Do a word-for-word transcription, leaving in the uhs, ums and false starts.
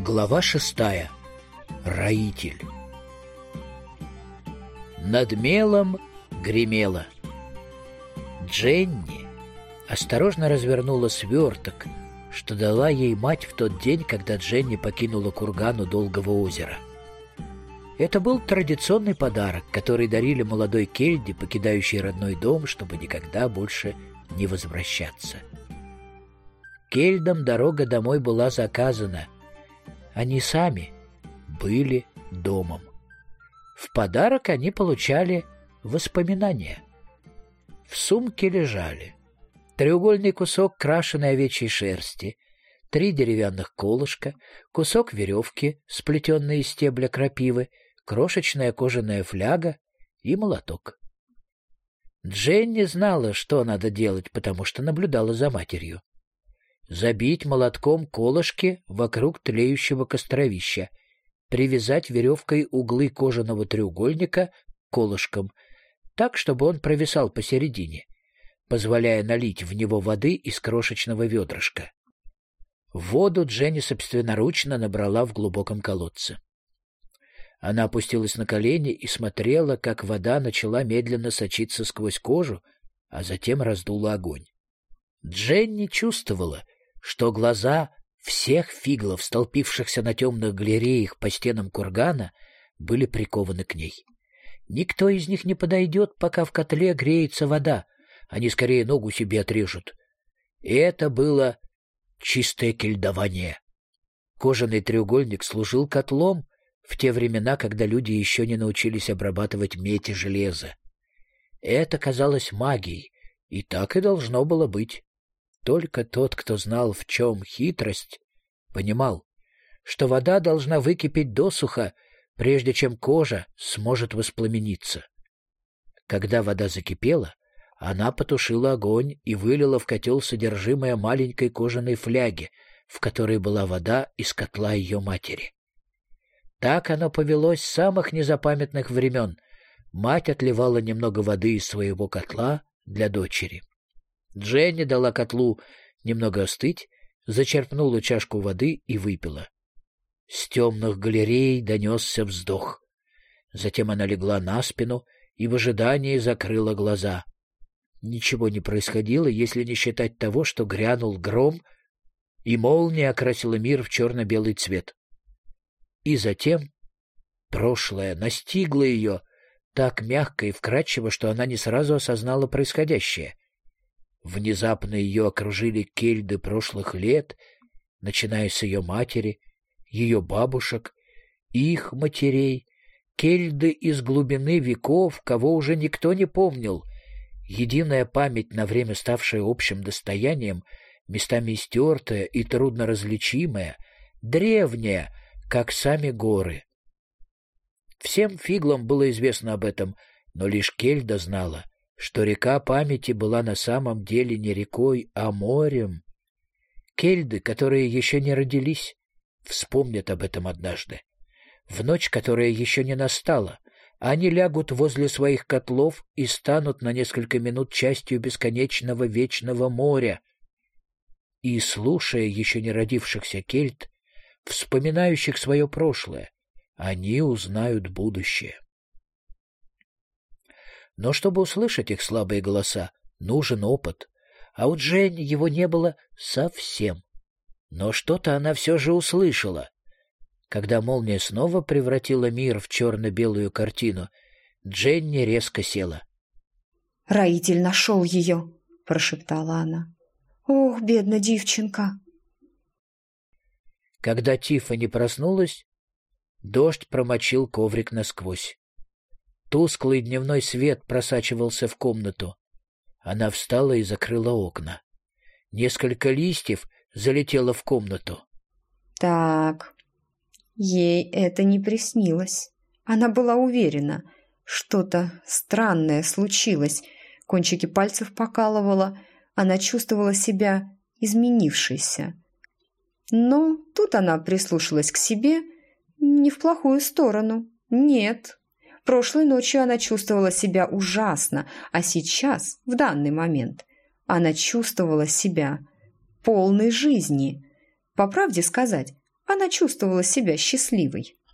Глава шестая. Роитель. Над мелом гремело. Дженни осторожно развернула сверток, что дала ей мать в тот день, когда Дженни покинула курган у Долгого озера. Это был традиционный подарок, который дарили молодой Кельде, покидающей родной дом, чтобы никогда больше не возвращаться. Кельдам дорога домой была заказана. Они сами были домом. В подарок они получали воспоминания. В сумке лежали треугольный кусок крашеной овечьей шерсти, три деревянных колышка, кусок веревки, сплетенный из стебля крапивы, крошечная кожаная фляга и молоток. Дженни знала, что надо делать, потому что наблюдала за матерью. Забить молотком колышки вокруг тлеющего костровища, привязать веревкой углы кожаного треугольника к колышкам, так, чтобы он провисал посередине, позволяя налить в него воды из крошечного ведрышка. Воду Дженни собственноручно набрала в глубоком колодце. Она опустилась на колени и смотрела, как вода начала медленно сочиться сквозь кожу, а затем раздула огонь. Дженни чувствовала, что глаза всех фиглов, столпившихся на темных галереях по стенам кургана, были прикованы к ней. Никто из них не подойдет, пока в котле греется вода, они скорее ногу себе отрежут. И это было чистое кельдование. Кожаный треугольник служил котлом в те времена, когда люди еще не научились обрабатывать медь и железо. Это казалось магией, и так и должно было быть. Только тот, кто знал, в чем хитрость, понимал, что вода должна выкипеть досуха, прежде чем кожа сможет воспламениться. Когда вода закипела, она потушила огонь и вылила в котел содержимое маленькой кожаной фляги, в которой была вода из котла ее матери. Так оно повелось с самых незапамятных времен. Мать отливала немного воды из своего котла для дочери. Дженни дала котлу немного остыть, зачерпнула чашку воды и выпила. С темных галерей донесся вздох. Затем она легла на спину и в ожидании закрыла глаза. Ничего не происходило, если не считать того, что грянул гром, и молния окрасила мир в черно-белый цвет. И затем прошлое настигло ее так мягко и вкрадчиво, что она не сразу осознала происходящее. Внезапно ее окружили кельды прошлых лет, начиная с ее матери, ее бабушек, их матерей, кельды из глубины веков, кого уже никто не помнил. Единая память, на время ставшая общим достоянием, местами истертая и трудноразличимая, древняя, как сами горы. Всем фиглам было известно об этом, но лишь Кельда знала, что река памяти была на самом деле не рекой, а морем. Кельды, которые еще не родились, вспомнят об этом однажды. В ночь, которая еще не настала, они лягут возле своих котлов и станут на несколько минут частью бесконечного вечного моря. И, слушая еще не родившихся кельт, вспоминающих свое прошлое, они узнают будущее. Но чтобы услышать их слабые голоса, нужен опыт, а у Дженни его не было совсем. Но что-то она все же услышала. Когда молния снова превратила мир в черно-белую картину, Дженни резко села. «Роитель нашел ее!» — прошептала она. «Ох, бедная девчонка!» Когда Тиффани проснулась, дождь промочил коврик насквозь. Тусклый дневной свет просачивался в комнату. Она встала и закрыла окна. Несколько листьев залетело в комнату. Так, ей это не приснилось. Она была уверена, что-то странное случилось. Кончики пальцев покалывала, она чувствовала себя изменившейся. Но тут она прислушалась к себе не в плохую сторону. Нет. Прошлой ночью она чувствовала себя ужасно, а сейчас, в данный момент, она чувствовала себя полной жизни. По правде сказать, Она чувствовала себя счастливой.